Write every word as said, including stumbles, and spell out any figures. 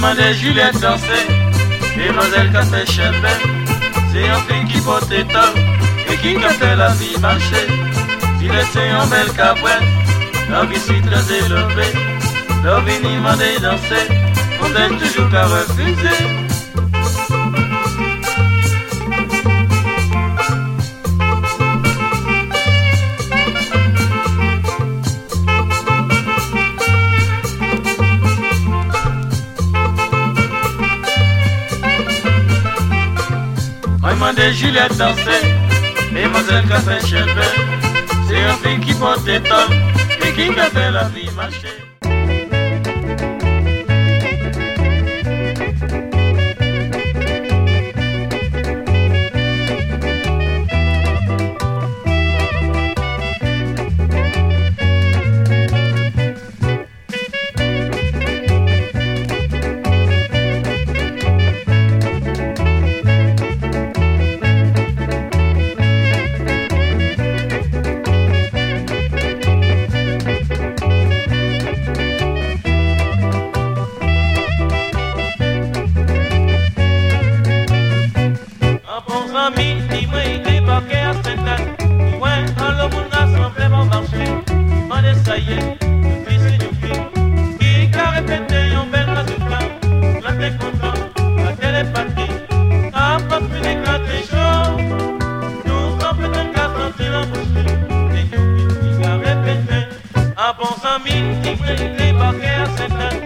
demandé Juliette danser, et Mademoiselle qu'a fait chèvre. C'est un fille qui porte top et qui a fait la vie marcher. Juliette c'est un bel cabrette, la vie si très élevée. L'homme vini demander danser, on donne toujours qu'à refuser. Moi demandé Juliette danser, et Mademoiselle qu'a fait chèvre. C'est un fille qui porte top et qui a fait la vie marcher. Ami, dis-moi, il débarquait à Sainte-Anne. Ouais, dans le monde rassemblé mon marché. On est ça y est, depuis c'est du film. Qui a répété un bel résultat. Là t'es content, la télépathie. A construit des gâtés chauds. Nous sommes peut-être qu'à sentir l'embauche. Et nous, qui a répété. Un bon ami, dis-moi, il débarquait à Sainte-Anne.